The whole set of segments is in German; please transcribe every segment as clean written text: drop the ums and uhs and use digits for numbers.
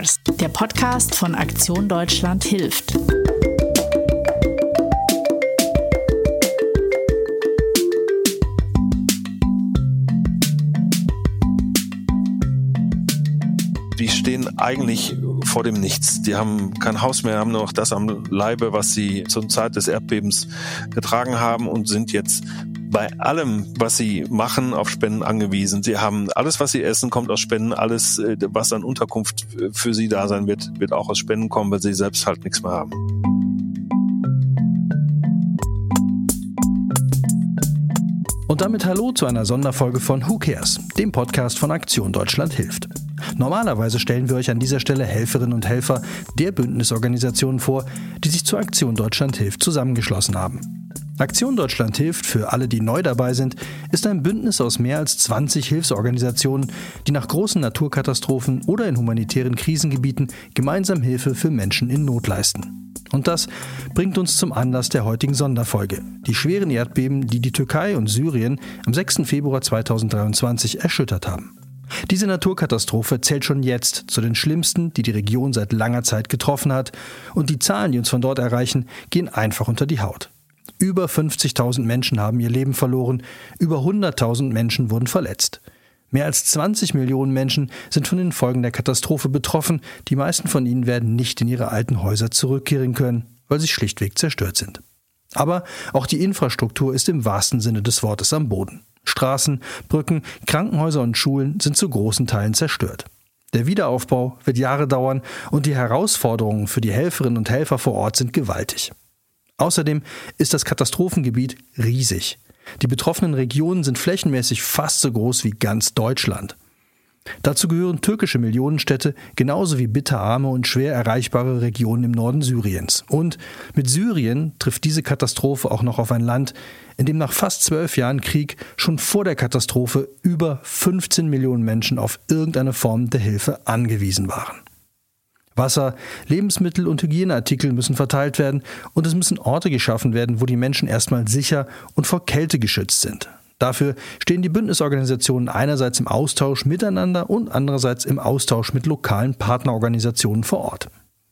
Cares, der Podcast von Aktion Deutschland hilft. Die stehen eigentlich vor dem Nichts. Die haben kein Haus mehr, haben nur noch das am Leibe, was sie zur Zeit des Erdbebens getragen haben und sind jetzt bei allem, was sie machen, auf Spenden angewiesen. Sie haben alles, was sie essen, kommt aus Spenden. Alles, was an Unterkunft für sie da sein wird, wird auch aus Spenden kommen, weil sie selbst halt nichts mehr haben. Und damit hallo zu einer Sonderfolge von Who Cares, dem Podcast von Aktion Deutschland hilft. Normalerweise stellen wir euch an dieser Stelle Helferinnen und Helfer der Bündnisorganisationen vor, die sich zur Aktion Deutschland hilft zusammengeschlossen haben. Aktion Deutschland hilft, für alle, die neu dabei sind, ist ein Bündnis aus mehr als 20 Hilfsorganisationen, die nach großen Naturkatastrophen oder in humanitären Krisengebieten gemeinsam Hilfe für Menschen in Not leisten. Und das bringt uns zum Anlass der heutigen Sonderfolge. Die schweren Erdbeben, die die Türkei und Syrien am 6. Februar 2023 erschüttert haben. Diese Naturkatastrophe zählt schon jetzt zu den schlimmsten, die die Region seit langer Zeit getroffen hat. Und die Zahlen, die uns von dort erreichen, gehen einfach unter die Haut. Über 50.000 Menschen haben ihr Leben verloren, über 100.000 Menschen wurden verletzt. Mehr als 20 Millionen Menschen sind von den Folgen der Katastrophe betroffen. Die meisten von ihnen werden nicht in ihre alten Häuser zurückkehren können, weil sie schlichtweg zerstört sind. Aber auch die Infrastruktur ist im wahrsten Sinne des Wortes am Boden. Straßen, Brücken, Krankenhäuser und Schulen sind zu großen Teilen zerstört. Der Wiederaufbau wird Jahre dauern und die Herausforderungen für die Helferinnen und Helfer vor Ort sind gewaltig. Außerdem ist das Katastrophengebiet riesig. Die betroffenen Regionen sind flächenmäßig fast so groß wie ganz Deutschland. Dazu gehören türkische Millionenstädte, genauso wie bitterarme und schwer erreichbare Regionen im Norden Syriens. Und mit Syrien trifft diese Katastrophe auch noch auf ein Land, in dem nach fast 12 Jahren Krieg schon vor der Katastrophe über 15 Millionen Menschen auf irgendeine Form der Hilfe angewiesen waren. Wasser, Lebensmittel und Hygieneartikel müssen verteilt werden und es müssen Orte geschaffen werden, wo die Menschen erstmal sicher und vor Kälte geschützt sind. Dafür stehen die Bündnisorganisationen einerseits im Austausch miteinander und andererseits im Austausch mit lokalen Partnerorganisationen vor Ort.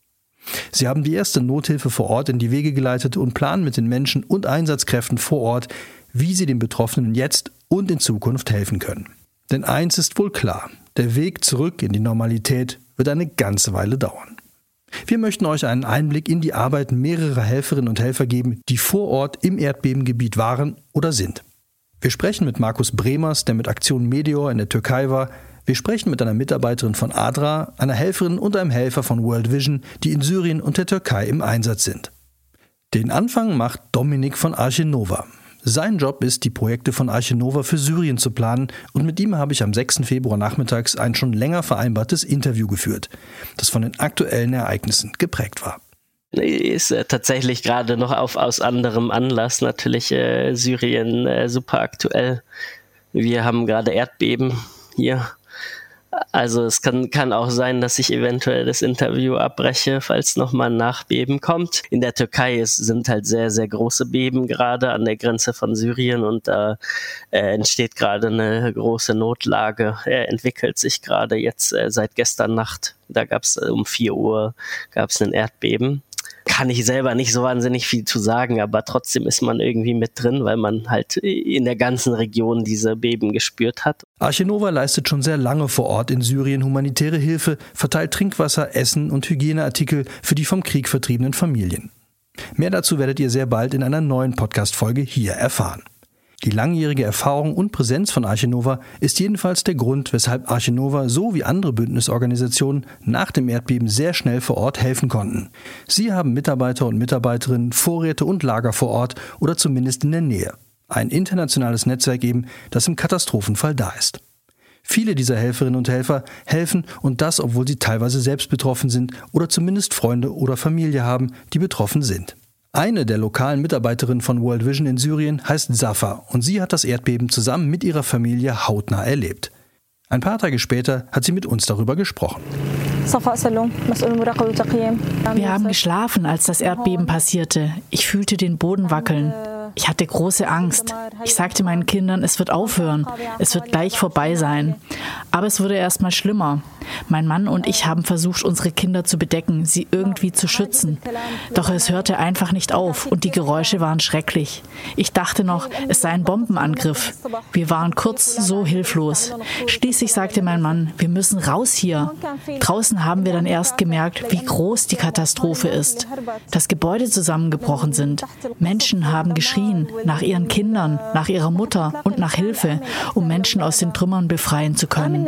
Sie haben die erste Nothilfe vor Ort in die Wege geleitet und planen mit den Menschen und Einsatzkräften vor Ort, wie sie den Betroffenen jetzt und in Zukunft helfen können. Denn eins ist wohl klar, der Weg zurück in die Normalität wird eine ganze Weile dauern. Wir möchten euch einen Einblick in die Arbeit mehrerer Helferinnen und Helfer geben, die vor Ort im Erdbebengebiet waren oder sind. Wir sprechen mit Markus Bremers, der mit Aktion Meteor in der Türkei war. Wir sprechen mit einer Mitarbeiterin von ADRA, einer Helferin und einem Helfer von World Vision, die in Syrien und der Türkei im Einsatz sind. Den Anfang macht Dominik von Arche Nova. Sein Job ist, die Projekte von Arche Nova für Syrien zu planen und mit ihm habe ich am 6. Februar nachmittags ein schon länger vereinbartes Interview geführt, das von den aktuellen Ereignissen geprägt war. Ist tatsächlich gerade noch aus anderem Anlass natürlich Syrien super aktuell. Wir haben gerade Erdbeben hier. Also es kann auch sein, dass ich eventuell das Interview abbreche, falls nochmal ein Nachbeben kommt. In der Türkei sind halt sehr, sehr große Beben gerade an der Grenze von Syrien und da entsteht gerade eine große Notlage. Entwickelt sich gerade jetzt seit gestern Nacht. Da gab es um 4 Uhr ein Erdbeben. Kann ich selber nicht so wahnsinnig viel zu sagen, aber trotzdem ist man irgendwie mit drin, weil man halt in der ganzen Region diese Beben gespürt hat. Arche Nova leistet schon sehr lange vor Ort in Syrien humanitäre Hilfe, verteilt Trinkwasser, Essen und Hygieneartikel für die vom Krieg vertriebenen Familien. Mehr dazu werdet ihr sehr bald in einer neuen Podcast-Folge hier erfahren. Die langjährige Erfahrung und Präsenz von Arche Nova ist jedenfalls der Grund, weshalb Arche Nova so wie andere Bündnisorganisationen nach dem Erdbeben sehr schnell vor Ort helfen konnten. Sie haben Mitarbeiter und Mitarbeiterinnen, Vorräte und Lager vor Ort oder zumindest in der Nähe. Ein internationales Netzwerk eben, das im Katastrophenfall da ist. Viele dieser Helferinnen und Helfer helfen und das, obwohl sie teilweise selbst betroffen sind oder zumindest Freunde oder Familie haben, die betroffen sind. Eine der lokalen Mitarbeiterinnen von World Vision in Syrien heißt Safa und sie hat das Erdbeben zusammen mit ihrer Familie hautnah erlebt. Ein paar Tage später hat sie mit uns darüber gesprochen. Wir haben geschlafen, als das Erdbeben passierte. Ich fühlte den Boden wackeln. Ich hatte große Angst. Ich sagte meinen Kindern, es wird aufhören. Es wird gleich vorbei sein. Aber es wurde erst mal schlimmer. Mein Mann und ich haben versucht, unsere Kinder zu bedecken, sie irgendwie zu schützen. Doch es hörte einfach nicht auf und die Geräusche waren schrecklich. Ich dachte noch, es sei ein Bombenangriff. Wir waren kurz so hilflos. Schließlich sagte mein Mann, wir müssen raus hier. Draußen haben wir dann erst gemerkt, wie groß die Katastrophe ist. Dass Gebäude zusammengebrochen sind. Menschen haben geschrien nach ihren Kindern, nach ihrer Mutter und nach Hilfe, um Menschen aus den Trümmern befreien zu können.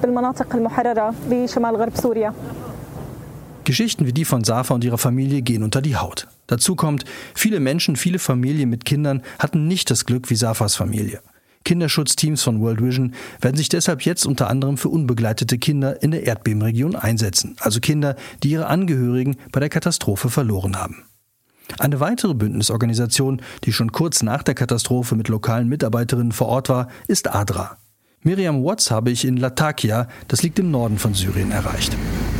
Geschichten wie die von Safa und ihrer Familie gehen unter die Haut. Dazu kommt, viele Menschen, viele Familien mit Kindern hatten nicht das Glück wie Safas Familie. Kinderschutzteams von World Vision werden sich deshalb jetzt unter anderem für unbegleitete Kinder in der Erdbebenregion einsetzen, also Kinder, die ihre Angehörigen bei der Katastrophe verloren haben. Eine weitere Bündnisorganisation, die schon kurz nach der Katastrophe mit lokalen Mitarbeiterinnen vor Ort war, ist ADRA. Miriam Watts habe ich in Latakia, das liegt im Norden von Syrien, erreicht.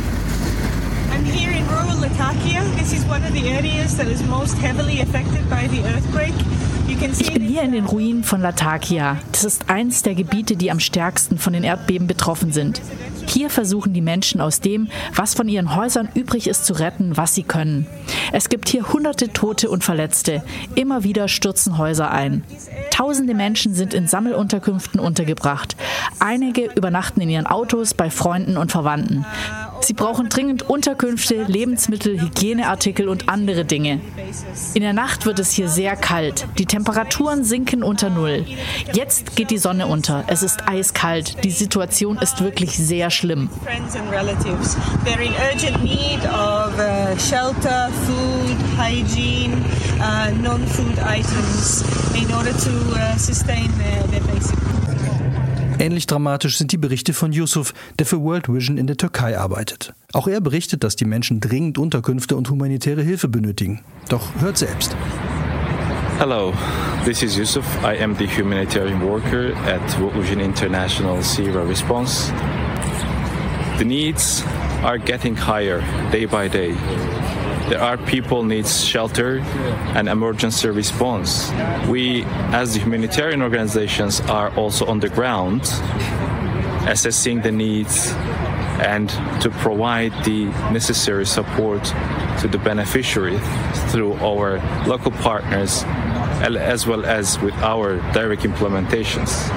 I'm here in rural Latakia. This is one of the areas that is most heavily affected by the earthquake. Ich bin hier in den Ruinen von Latakia. Das ist eins der Gebiete, die am stärksten von den Erdbeben betroffen sind. Hier versuchen die Menschen aus dem, was von ihren Häusern übrig ist, zu retten, was sie können. Es gibt hier Hunderte Tote und Verletzte. Immer wieder stürzen Häuser ein. Tausende Menschen sind in Sammelunterkünften untergebracht. Einige übernachten in ihren Autos bei Freunden und Verwandten. Sie brauchen dringend Unterkünfte, Lebensmittel, Hygieneartikel und andere Dinge. In der Nacht wird es hier sehr kalt. Die Temperaturen sinken unter Null. Jetzt geht die Sonne unter. Es ist eiskalt. Die Situation ist wirklich sehr schlimm. They're in urgent need of shelter, food, hygiene, non-food items in order to sustain their basic. Ähnlich dramatisch sind die Berichte von Yusuf, der für World Vision in der Türkei arbeitet. Auch er berichtet, dass die Menschen dringend Unterkünfte und humanitäre Hilfe benötigen. Doch hört selbst. Hello, this is Yusuf. I am the humanitarian worker at World Vision International Syria Response. The needs are getting higher day by day. There are people needs shelter and emergency response. We, as the humanitarian organizations, are also on the ground assessing the needs and to provide the necessary support to the beneficiary through our local partners as well as with our direct implementations.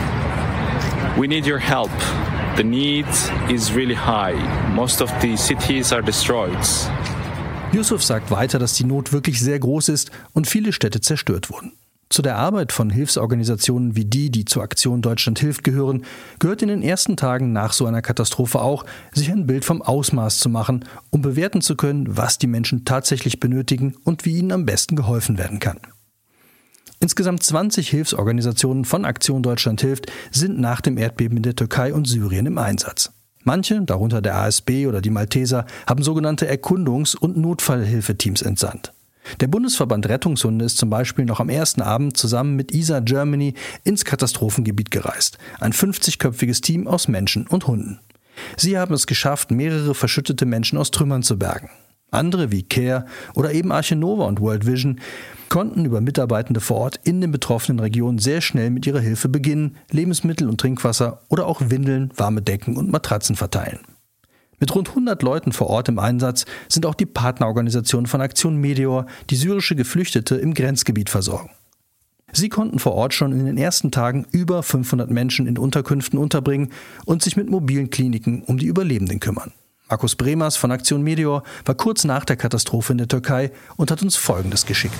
We need your help. The need is really high. Most of the cities are destroyed. Yusuf sagt weiter, dass die Not wirklich sehr groß ist und viele Städte zerstört wurden. Zu der Arbeit von Hilfsorganisationen wie die zur Aktion Deutschland hilft gehören, gehört in den ersten Tagen nach so einer Katastrophe auch, sich ein Bild vom Ausmaß zu machen, um bewerten zu können, was die Menschen tatsächlich benötigen und wie ihnen am besten geholfen werden kann. Insgesamt 20 Hilfsorganisationen von Aktion Deutschland hilft sind nach dem Erdbeben in der Türkei und Syrien im Einsatz. Manche, darunter der ASB oder die Malteser, haben sogenannte Erkundungs- und Notfallhilfeteams entsandt. Der Bundesverband Rettungshunde ist zum Beispiel noch am ersten Abend zusammen mit ISA Germany ins Katastrophengebiet gereist. Ein 50-köpfiges Team aus Menschen und Hunden. Sie haben es geschafft, mehrere verschüttete Menschen aus Trümmern zu bergen. Andere wie CARE oder eben Arche Nova und World Vision konnten über Mitarbeitende vor Ort in den betroffenen Regionen sehr schnell mit ihrer Hilfe beginnen, Lebensmittel und Trinkwasser oder auch Windeln, warme Decken und Matratzen verteilen. Mit rund 100 Leuten vor Ort im Einsatz sind auch die Partnerorganisationen von Aktion Meteor, die syrische Geflüchtete im Grenzgebiet versorgen. Sie konnten vor Ort schon in den ersten Tagen über 500 Menschen in Unterkünften unterbringen und sich mit mobilen Kliniken um die Überlebenden kümmern. Markus Bremers von Aktion Meteor war kurz nach der Katastrophe in der Türkei und hat uns Folgendes geschickt.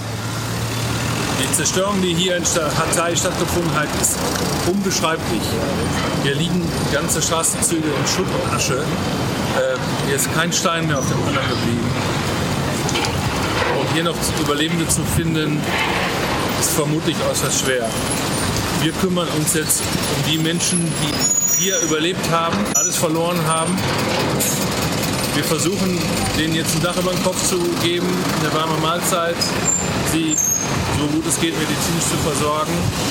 Die Zerstörung, die hier in Hatay stattgefunden hat, ist unbeschreiblich. Hier liegen ganze Straßenzüge in Schutt und Asche. Hier ist kein Stein mehr auf dem anderen geblieben. Und hier noch Überlebende zu finden, ist vermutlich äußerst schwer. Wir kümmern uns jetzt um die Menschen, die hier überlebt haben, alles verloren haben. Wir versuchen, denen jetzt ein Dach über den Kopf zu geben, eine warme Mahlzeit. sie so gut es geht medizinisch zu versorgen.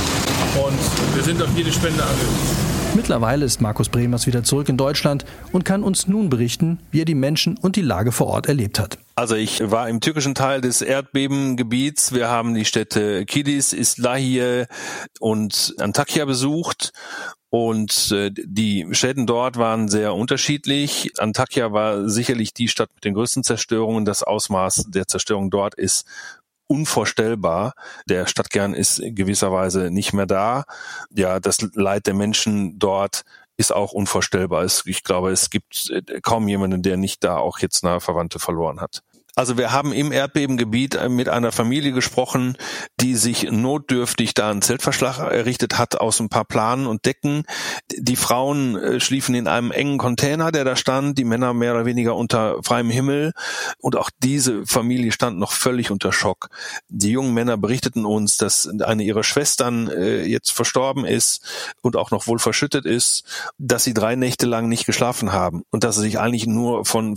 Und wir sind auf jede Spende angewiesen. Mittlerweile ist Markus Bremers wieder zurück in Deutschland und kann uns nun berichten, wie er die Menschen und die Lage vor Ort erlebt hat. Also ich war im türkischen Teil des Erdbebengebiets. Wir haben die Städte Kilis, İslahiye und Antakya besucht. Und die Schäden dort waren sehr unterschiedlich. Antakya war sicherlich die Stadt mit den größten Zerstörungen. Das Ausmaß der Zerstörung dort ist unvorstellbar. Der Stadtkern ist gewisserweise nicht mehr da. Ja, das Leid der Menschen dort ist auch unvorstellbar. Ich glaube, es gibt kaum jemanden, der nicht da auch jetzt nahe Verwandte verloren hat. Also wir haben im Erdbebengebiet mit einer Familie gesprochen, die sich notdürftig da einen Zeltverschlag errichtet hat aus ein paar Planen und Decken. Die Frauen schliefen in einem engen Container, der da stand, die Männer mehr oder weniger unter freiem Himmel. Und auch diese Familie stand noch völlig unter Schock. Die jungen Männer berichteten uns, dass eine ihrer Schwestern jetzt verstorben ist und auch noch wohl verschüttet ist, dass sie 3 Nächte lang nicht geschlafen haben und dass sie sich eigentlich nur von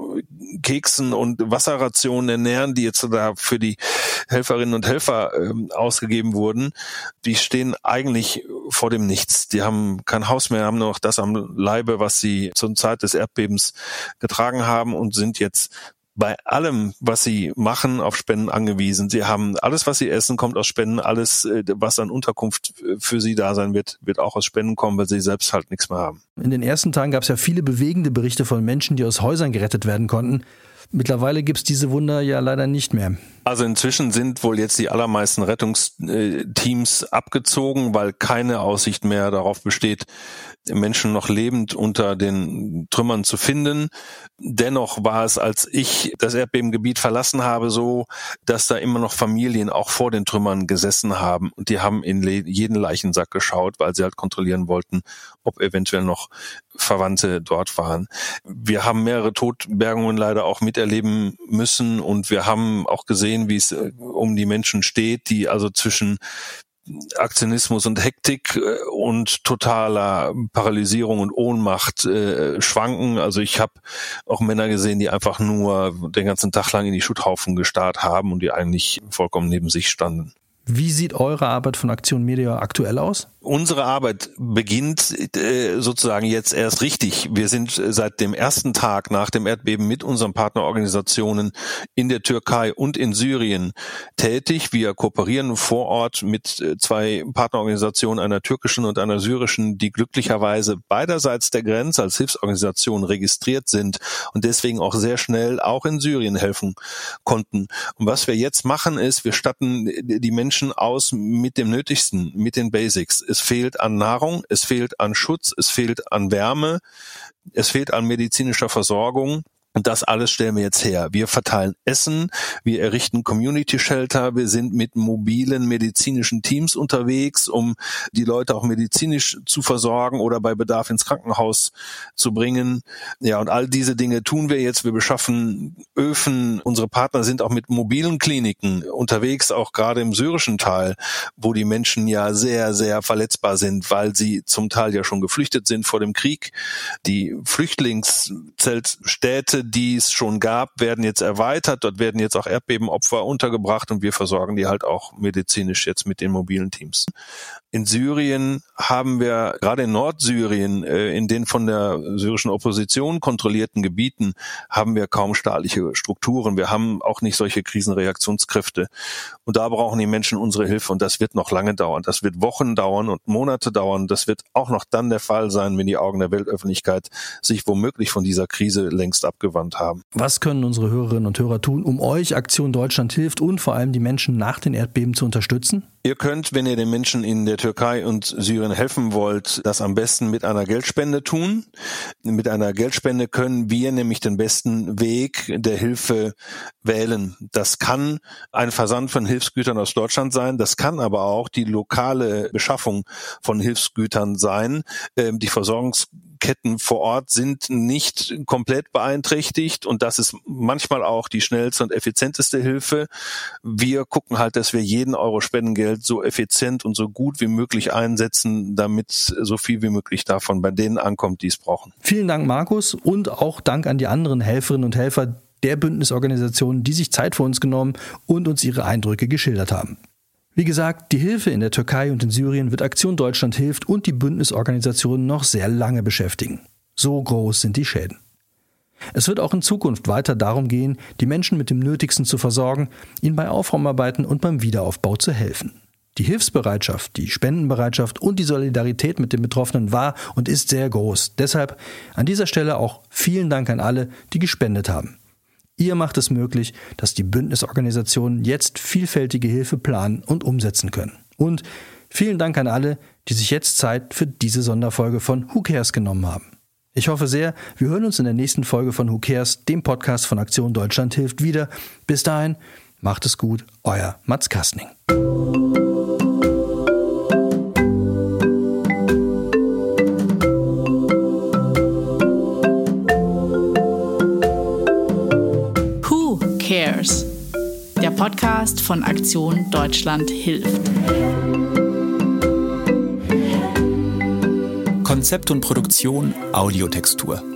Keksen und Wasserrationen ernähren, die jetzt da für die Helferinnen und Helfer ausgegeben wurden. Die stehen eigentlich vor dem Nichts. Die haben kein Haus mehr, haben nur noch das am Leibe, was sie zur Zeit des Erdbebens getragen haben und sind jetzt bei allem, was sie machen, auf Spenden angewiesen. Sie haben alles, was sie essen, kommt aus Spenden. Alles, was an Unterkunft für sie da sein wird, wird auch aus Spenden kommen, weil sie selbst halt nichts mehr haben. In den ersten Tagen gab es ja viele bewegende Berichte von Menschen, die aus Häusern gerettet werden konnten. Mittlerweile gibt es diese Wunder ja leider nicht mehr. Also inzwischen sind wohl jetzt die allermeisten Rettungsteams abgezogen, weil keine Aussicht mehr darauf besteht, Menschen noch lebend unter den Trümmern zu finden. Dennoch war es, als ich das Erdbebengebiet verlassen habe, so, dass da immer noch Familien auch vor den Trümmern gesessen haben und die haben in jeden Leichensack geschaut, weil sie halt kontrollieren wollten, ob eventuell noch Verwandte dort waren. Wir haben mehrere Todbergungen leider auch miterleben müssen und wir haben auch gesehen, wie es um die Menschen steht, die also zwischen Aktionismus und Hektik und totaler Paralysierung und Ohnmacht schwanken. Also ich habe auch Männer gesehen, die einfach nur den ganzen Tag lang in die Schutthaufen gestarrt haben und die eigentlich vollkommen neben sich standen. Wie sieht eure Arbeit von Aktion Media aktuell aus? Unsere Arbeit beginnt sozusagen jetzt erst richtig. Wir sind seit dem ersten Tag nach dem Erdbeben mit unseren Partnerorganisationen in der Türkei und in Syrien tätig. Wir kooperieren vor Ort mit 2 Partnerorganisationen, einer türkischen und einer syrischen, die glücklicherweise beiderseits der Grenze als Hilfsorganisationen registriert sind und deswegen auch sehr schnell auch in Syrien helfen konnten. Und was wir jetzt machen ist, wir statten die Menschen aus mit dem Nötigsten, mit den Basics. Es fehlt an Nahrung, es fehlt an Schutz, es fehlt an Wärme, es fehlt an medizinischer Versorgung. Und das alles stellen wir jetzt her. Wir verteilen Essen, wir errichten Community-Shelter, wir sind mit mobilen medizinischen Teams unterwegs, um die Leute auch medizinisch zu versorgen oder bei Bedarf ins Krankenhaus zu bringen. Ja, und all diese Dinge tun wir jetzt. Wir beschaffen Öfen. Unsere Partner sind auch mit mobilen Kliniken unterwegs, auch gerade im syrischen Teil, wo die Menschen ja sehr, sehr verletzbar sind, weil sie zum Teil ja schon geflüchtet sind vor dem Krieg. Die Flüchtlingszeltstädte, die es schon gab, werden jetzt erweitert. Dort werden jetzt auch Erdbebenopfer untergebracht und wir versorgen die halt auch medizinisch jetzt mit den mobilen Teams. In Syrien haben wir, gerade in Nordsyrien, in den von der syrischen Opposition kontrollierten Gebieten, haben wir kaum staatliche Strukturen. Wir haben auch nicht solche Krisenreaktionskräfte. Und da brauchen die Menschen unsere Hilfe und das wird noch lange dauern. Das wird Wochen dauern und Monate dauern. Das wird auch noch dann der Fall sein, wenn die Augen der Weltöffentlichkeit sich womöglich von dieser Krise längst abgewandt haben. Was können unsere Hörerinnen und Hörer tun, um euch Aktion Deutschland hilft und vor allem die Menschen nach den Erdbeben zu unterstützen? Ihr könnt, wenn ihr den Menschen in der Türkei und Syrien helfen wollt, das am besten mit einer Geldspende tun. Mit einer Geldspende können wir nämlich den besten Weg der Hilfe wählen. Das kann ein Versand von Hilfsgütern aus Deutschland sein, das kann aber auch die lokale Beschaffung von Hilfsgütern sein. Die Versorgungsketten vor Ort sind nicht komplett beeinträchtigt und das ist manchmal auch die schnellste und effizienteste Hilfe. Wir gucken halt, dass wir jeden Euro Spendengeld so effizient und so gut wie möglich einsetzen, damit so viel wie möglich davon bei denen ankommt, die es brauchen. Vielen Dank, Markus, und auch Dank an die anderen Helferinnen und Helfer, der Bündnisorganisationen, die sich Zeit für uns genommen und uns ihre Eindrücke geschildert haben. Wie gesagt, die Hilfe in der Türkei und in Syrien wird Aktion Deutschland hilft und die Bündnisorganisationen noch sehr lange beschäftigen. So groß sind die Schäden. Es wird auch in Zukunft weiter darum gehen, die Menschen mit dem Nötigsten zu versorgen, ihnen bei Aufräumarbeiten und beim Wiederaufbau zu helfen. Die Hilfsbereitschaft, die Spendenbereitschaft und die Solidarität mit den Betroffenen war und ist sehr groß. Deshalb an dieser Stelle auch vielen Dank an alle, die gespendet haben. Ihr macht es möglich, dass die Bündnisorganisationen jetzt vielfältige Hilfe planen und umsetzen können. Und vielen Dank an alle, die sich jetzt Zeit für diese Sonderfolge von Who Cares genommen haben. Ich hoffe sehr, wir hören uns in der nächsten Folge von Who Cares, dem Podcast von Aktion Deutschland hilft, wieder. Bis dahin, macht es gut, euer Mats Kastning. Who Cares? Der Podcast von Aktion Deutschland hilft. Konzept und Produktion Audiotextur.